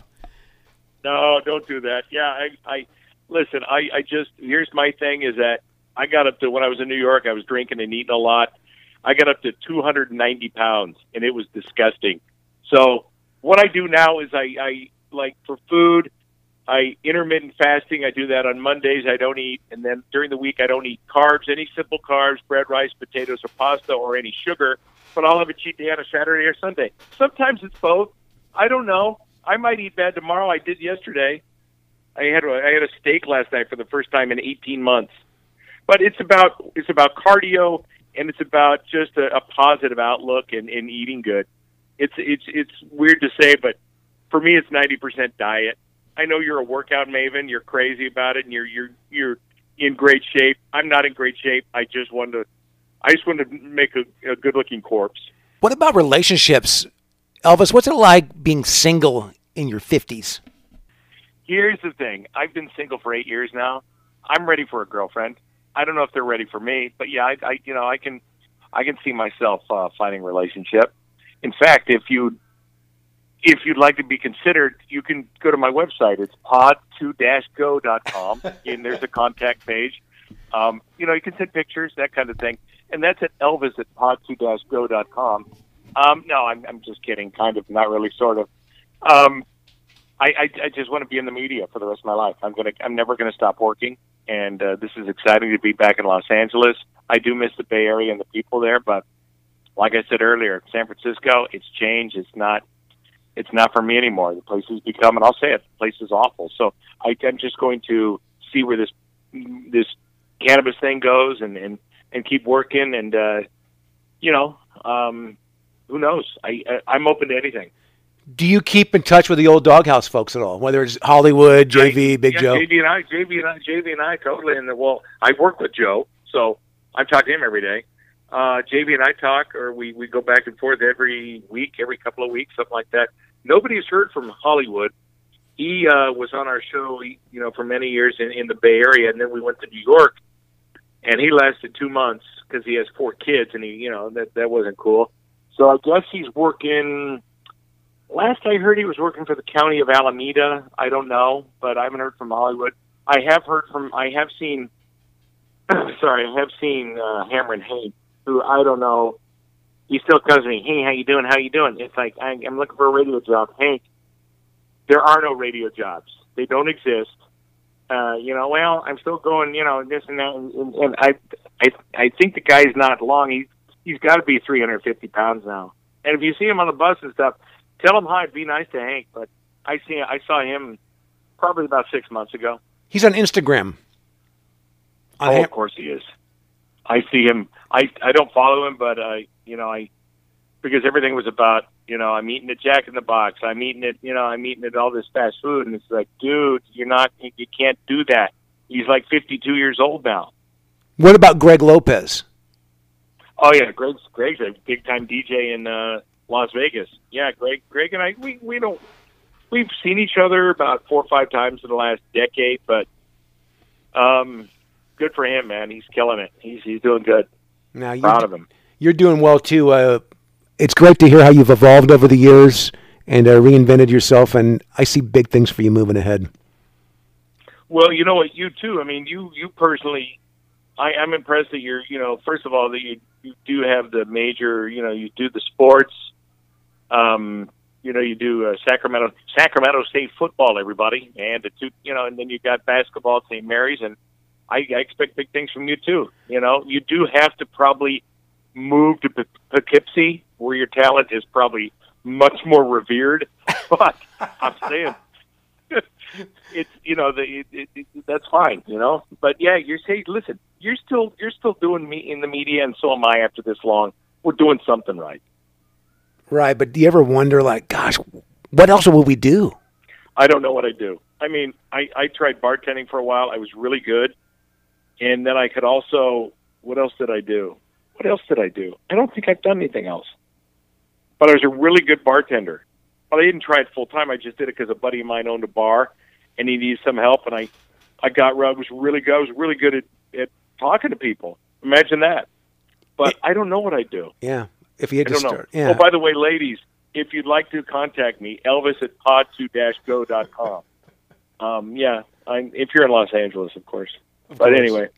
No, don't do that. Yeah, I, I listen, I, I just, here's my thing is that I got up to, when I was in New York, I was drinking and eating a lot. I got up to two hundred ninety pounds, and it was disgusting. So what I do now is I, I like for food, I intermittent fasting. I do that on Mondays. I don't eat. And then during the week, I don't eat carbs, any simple carbs, bread, rice, potatoes, or pasta, or any sugar. But I'll have a cheat day on a Saturday or Sunday. Sometimes it's both. I don't know. I might eat bad tomorrow. I did yesterday. I had a, I had a steak last night for the first time in eighteen months. But it's about it's about cardio, and it's about just a, a positive outlook and, and eating good. It's it's it's weird to say, but for me, it's ninety percent diet. I know you're a workout maven. You're crazy about it, and you're you're you're in great shape. I'm not in great shape. I just want to I just want to make a, a good-looking corpse. What about relationships, Elvis? What's it like being single in your fifties? Here's the thing. I've been single for eight years now. I'm ready for a girlfriend. I don't know if they're ready for me, but yeah, I, I you know, I can, I can see myself uh, finding a relationship. In fact, if you, if you'd like to be considered, you can go to my website. It's pod two dash go dot com, and there's a contact page. Um, you know, you can send pictures, that kind of thing, and that's at Elvis at pod two dash go dot com. Um, no, I'm, I'm just kidding, kind of, not really, sort of. Um, I, I, I just want to be in the media for the rest of my life. I'm gonna, I'm never gonna stop working. And uh, this is exciting to be back in Los Angeles. I do miss the Bay Area and the people there, but like I said earlier, San Francisco, it's changed. It's not, it's not for me anymore. The place has become, and I'll say it, the place is awful. So I, I'm just going to see where this this cannabis thing goes, and and, and keep working. And uh, you know, um, who knows? I, I I'm open to anything. Do you keep in touch with the old Doghouse folks at all? Whether it's Hollywood, J V, Big yeah, Joe? J V and I, J V and I, J V and I, totally. And well, I work with Joe, so I talk to him every day. Uh, J B and I talk, or we, we go back and forth every week, every couple of weeks, something like that. Nobody's heard from Hollywood. He uh, was on our show, you know, for many years in, in the Bay Area, and then we went to New York, and he lasted two months because he has four kids, and he, you know, that that wasn't cool. So I guess he's working. Last I heard, he was working for the county of Alameda. I don't know, but I haven't heard from Hollywood. I have heard from. I have seen. sorry, I have seen uh, Hammerin' Hank, who I don't know. He still comes to me. Hey, how you doing? How you doing? It's like I, I'm looking for a radio job. Hank, there are no radio jobs. They don't exist. Uh, you know, well, I'm still going. You know, this and that, and, and, and I, I, I think the guy's not long. He's he's got to be three hundred fifty pounds now. And if you see him on the bus and stuff, tell him hi. Be nice to Hank. But I see, I saw him probably about six months ago. He's on Instagram. On oh, Ham- of course he is. I see him. I I don't follow him, but uh, you know, I because everything was about, you know, I'm eating at Jack in the Box. I'm eating it, you know, I'm eating at all this fast food, and it's like, dude, you're not, you can't do that. He's like fifty-two years old now. What about Greg Lopez? Oh yeah, Greg's Greg's a big time D J in uh, Las Vegas. Yeah, Greg, Greg and I, we we don't, we've seen each other about four or five times in the last decade, but um, good for him, man. He's killing it. He's he's doing good. Now, proud of him. You're doing well too. Uh, it's great to hear how you've evolved over the years and uh, reinvented yourself, and I see big things for you moving ahead. Well, you know what, you too. I mean, you you personally, I, I'm impressed that you're, you know, first of all, that you, you do have the major, you know, you do the sports. Um, you know, you do uh, Sacramento Sacramento State football, everybody, and the two, you know, and then you got basketball at Saint Mary's, and I, I expect big things from you too. You know, you do have to probably move to P- Poughkeepsie, where your talent is probably much more revered. But I'm saying, it's, you know, the it, it, it, that's fine, you know. But yeah, you're saying, listen, you're still you're still doing me in the media, and so am I. After this long, we're doing something right. Right, but do you ever wonder, like, gosh, what else will we do? I don't know what I do. I mean, I, I tried bartending for a while. I was really good. And then I could also, what else did I do? What else did I do? I don't think I've done anything else. But I was a really good bartender. But I didn't try it full time. I just did it because a buddy of mine owned a bar, and he needed some help. And I, I got, I was really good. I was really good at, at talking to people. Imagine that. But I don't know what I do. Yeah. If you had I to don't start. know. Yeah. Oh, by the way, ladies, if you'd like to contact me, Elvis at pod two dash go dot com. Um, yeah, I'm, if you're in Los Angeles, of course. Of but course. anyway.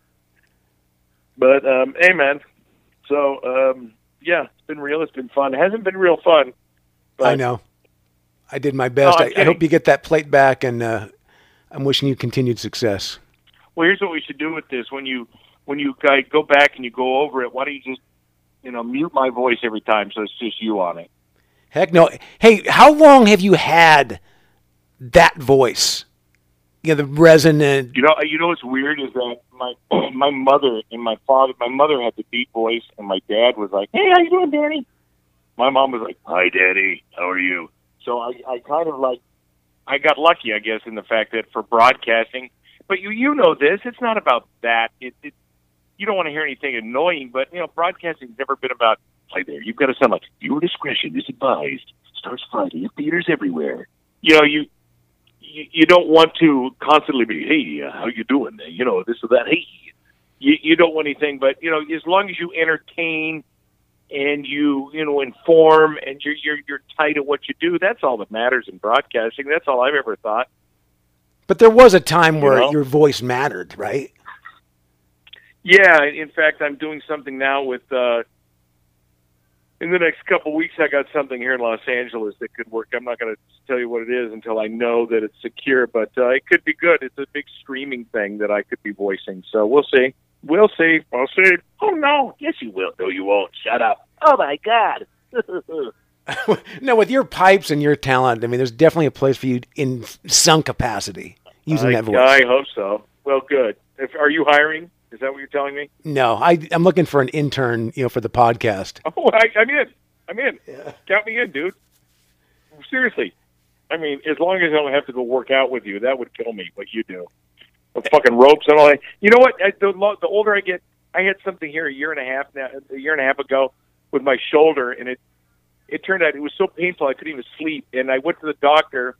But, um, hey, man. So, um, yeah, it's been real. It's been fun. It hasn't been real fun. But I know. I did my best. No, I, I'm I hope kidding. you get that plate back, and uh, I'm wishing you continued success. Well, here's what we should do with this. When you when you guys go back and you go over it, why don't you just, you know, mute my voice every time so it's just you on it? Heck no. Hey, how long have you had that voice? You know, the resonant. You know, you know what's weird is that my my mother and my father, my mother had the deep voice, and my dad was like, "Hey, how you doing, Daddy?" My mom was like, "Hi, Daddy, how are you?" So I, I kind of like, I got lucky, I guess, in the fact that for broadcasting. But you you know this, it's not about that. It, it you don't want to hear anything annoying, but you know, broadcasting's never been about, "Hi there, you've got to sound like your discretion is advised. Starts Friday at theaters everywhere." You know, you. You, you don't want to constantly be, "Hey, uh, how you doing? You know, this or that." Hey, you, you don't want anything, but you know, as long as you entertain and you, you know, inform and you're you're you're tight at what you do, that's all that matters in broadcasting. That's all I've ever thought. But there was a time where You know? your voice mattered, right? Yeah, in fact, I'm doing something now with. Uh, in the next couple of weeks, I got something here in Los Angeles that could work. I'm not going to tell you what it is until I know that it's secure, but uh, it could be good. It's a big streaming thing that I could be voicing, so we'll see. We'll see. We'll see. Oh, no. Yes, you will. No, you won't. Shut up. Oh, my God. No, with your pipes and your talent, I mean, there's definitely a place for you in some capacity using I, that voice. I hope so. Well, good. If, are you hiring? Is that what you're telling me? No, I, I'm looking for an intern, you know, for the podcast. Oh, I, I'm in. I'm in. Yeah. Count me in, dude. Seriously. I mean, as long as I don't have to go work out with you, that would kill me, what you do. The fucking ropes and all that. You know what? I, the, the older I get, I had something here a year and a half now, a year and a half ago with my shoulder, and it it turned out it was so painful I couldn't even sleep. And I went to the doctor,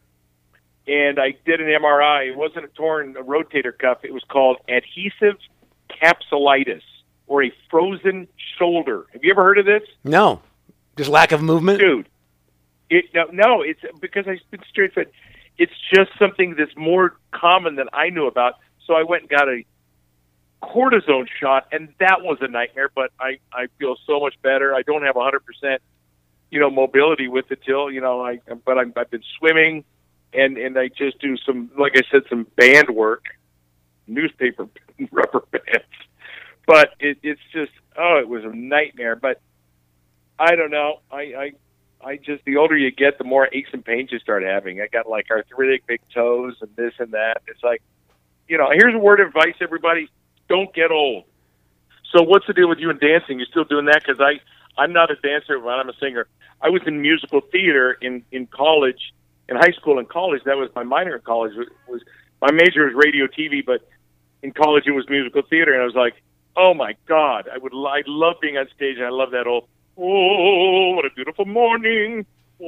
and I did an M R I. It wasn't a torn rotator cuff. It was called adhesive capsulitis, or a frozen shoulder. Have you ever heard of this? No. Just lack of movement? Dude, it, no, no, it's because I've been straight fit. It's just something that's more common than I knew about. So I went and got a cortisone shot, and that was a nightmare, but I, I feel so much better. I don't have one hundred percent, you know, mobility with it till, you know, I, but I'm, I've been swimming, and, and I just do some, like I said, some band work, newspaper rubber bands. But it, it's just, oh, it was a nightmare. But I don't know. I, I, I just, the older you get, the more aches and pains you start having. I got like arthritic big toes and this and that. It's like, you know, here's a word of advice, everybody. Don't get old. So what's the deal with you in dancing? You're still doing that? Because I, I'm not a dancer, but I'm a singer. I was in musical theater in, in college, in high school and college. That was my minor in college. Was, was my major was radio T V, but in college it was musical theater. And I was like, oh my God, I would, I love being on stage, and I love that old, oh, what a beautiful morning.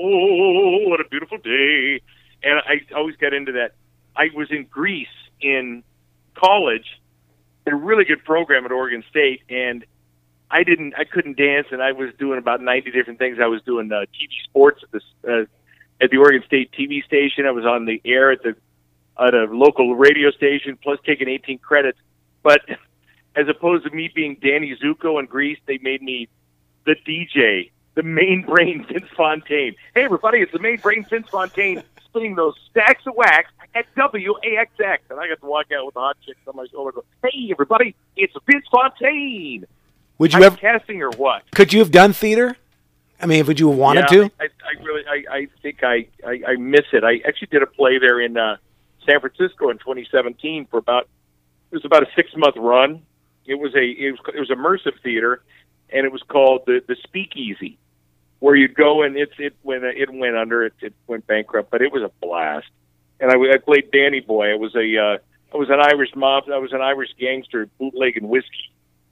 Oh, what a beautiful day. And I always got into that. I was in Greece in college, a really good program at Oregon State, and I didn't, I couldn't dance, and I was doing about ninety different things. I was doing uh, T V sports at the uh, at the Oregon State T V station. I was on the air at the at a local radio station, plus taking eighteen credits. But as opposed to me being Danny Zuko in Greece, they made me the D J, the main brain Vince Fontaine. Hey, everybody, it's the main brain Vince Fontaine spinning those stacks of wax at W A X X. And I got to walk out with the hot chicks on my shoulder. Go, hey, everybody, it's Vince Fontaine. Would you I'm ever casting or what? Could you have done theater? I mean, would you have wanted yeah, to? I, I really, I, I think I, I, I miss it. I actually did a play there in uh, San Francisco in twenty seventeen for about, it was about a six month run. It was a, it was, it was immersive theater, and it was called the, the Speakeasy, where you'd go and it's, it went, it went under, it, it went bankrupt, but it was a blast. And I, I played Danny Boy. I was a, uh, I was an Irish mob. I was an Irish gangster bootlegging whiskey.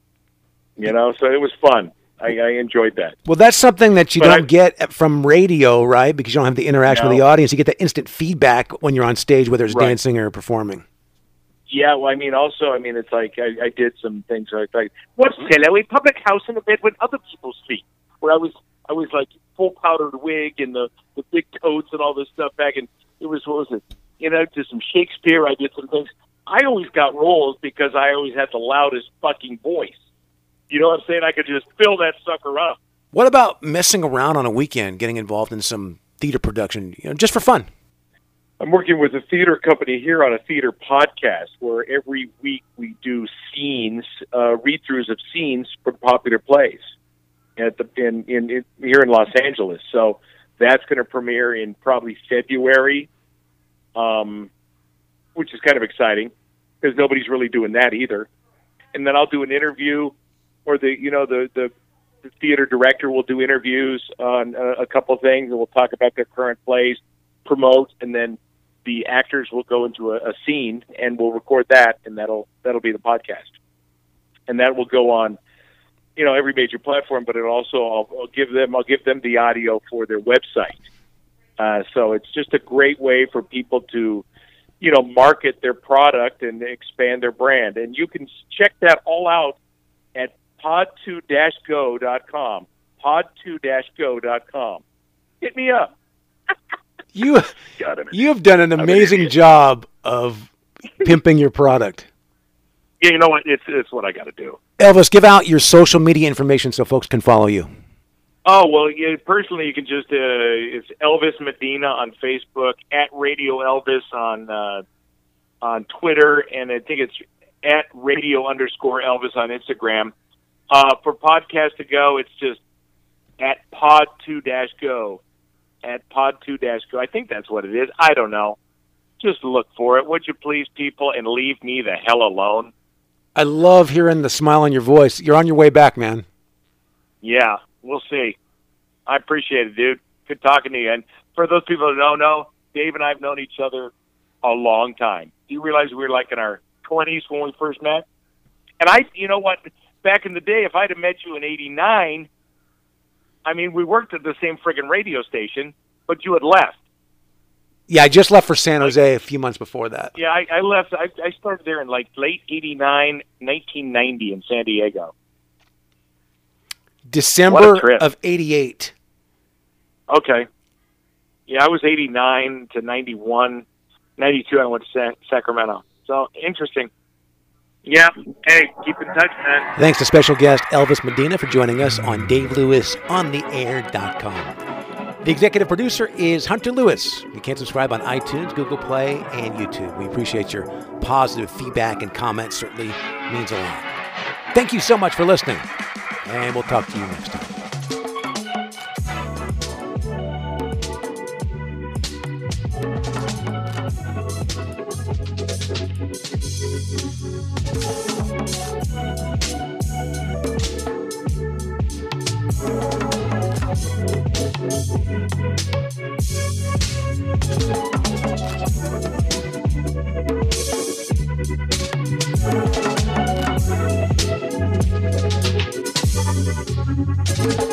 You know, so it was fun. I, I enjoyed that. Well, that's something that you But don't I- get from radio, right? Because you don't have the interaction with No. the audience. You get the instant feedback when you're on stage, whether it's Right. dancing or performing. Yeah, well, I mean, also, I mean, it's like I, I did some things like, like what's hello, a public house in a bed when other people sleep. Where I was, I was like full powdered wig and the the big coats and all this stuff back, and it was what was it? You know, did some Shakespeare. I did some things. I always got roles because I always had the loudest fucking voice. You know what I'm saying? I could just fill that sucker up. What about messing around on a weekend, getting involved in some theater production, you know, just for fun? I'm working with a theater company here on a theater podcast where every week we do scenes, uh, read-throughs of scenes from popular plays at the in, in, in here in Los Angeles. So that's going to premiere in probably February, um, which is kind of exciting because nobody's really doing that either. And then I'll do an interview, or the you know the the, the theater director will do interviews on a, a couple of things, and we'll talk about their current plays, promote, and then the actors will go into a, a scene and we'll record that, and that'll that'll be the podcast, and that will go on, you know, every major platform. But it also I'll, I'll give them I'll give them the audio for their website. Uh, so it's just a great way for people to, you know, market their product and expand their brand. And you can check that all out at pod two dash go dot com. pod two dash go dot com. Hit me up. You God, I'm- you have done an an amazing idiot. job of pimping your product. Yeah, you know what? It's it's what I got to do. Elvis, give out your social media information so folks can follow you. Oh, well, yeah, personally, you can just, uh, it's Elvis Medina on Facebook, at Radio Elvis on uh, on Twitter, and I think it's at Radio underscore Elvis on Instagram. Uh, for Podcast to Go, it's just at pod two dash go, at pod two dash go. I think that's what it is. I don't know. Just look for it, would you please, people, and leave me the hell alone. I love hearing the smile on your voice. You're on your way back, man. Yeah, we'll see. I appreciate it, dude. Good talking to you. And for those people that don't know, Dave and I have known each other a long time. Do you realize we were like in our twenties when we first met? And I, you know what, back in the day, if I'd have met you in eighty-nine, I mean, we worked at the same friggin' radio station, but you had left. Yeah, I just left for San Jose a few months before that. Yeah, I, I left. I, I started there in like late eighty-nine, nineteen ninety in San Diego. December of eighty-eight. Okay. Yeah, I was eighty-nine to ninety-one. ninety-two, I went to San, Sacramento. So, interesting. Yeah. Hey, keep in touch, man. Thanks to special guest Elvis Medina for joining us on Dave Lewis on the air dot com. The executive producer is Hunter Lewis. You can subscribe on iTunes, Google Play, and YouTube. We appreciate your positive feedback and comments. Certainly means a lot. Thank you so much for listening, and we'll talk to you next time. Thank you.